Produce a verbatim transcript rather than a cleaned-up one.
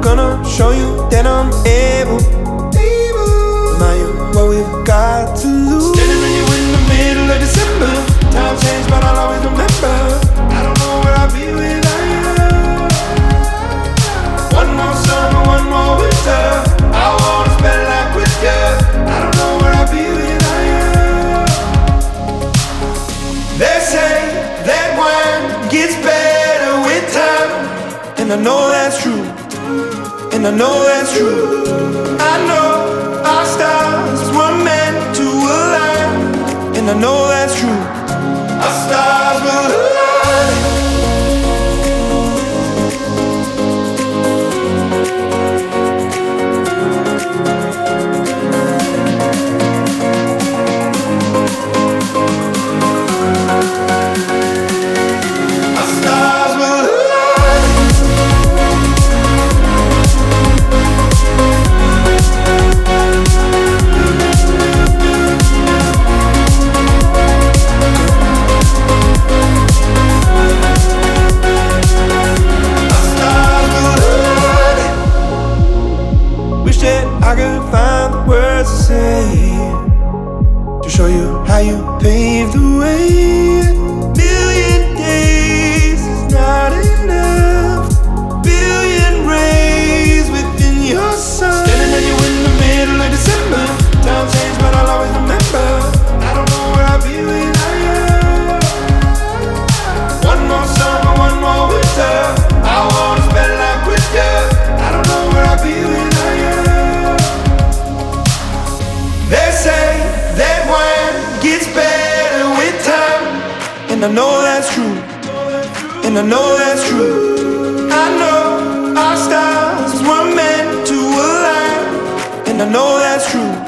gonna show you that I'm able. Remind you what we've got to lose. Standing with you in the middle of December. Time changed, but I'll always remember. I don't know where I'll be without you. One more summer, one more winter. I wanna spend life with you. I don't know where I'll be without you. They say that wine gets better with time, and I know that's true. And I know that's true. I know our stars were meant to align, and I know that's true. Our stars will align. Our stars will align. I could find the words to say to show you how you paved the way. Million days is not enough. Billion rays within your sun. Standing with you in the middle of December. Time changed, but I'll always remember. I don't know where I'll be without you. One more summer, one more winter. I wanna spend life with you. I don't know where I'll be without you. They say that wine gets better with time, and I know that's true. And I know that's true. I know our stars were meant to align, and I know that's true.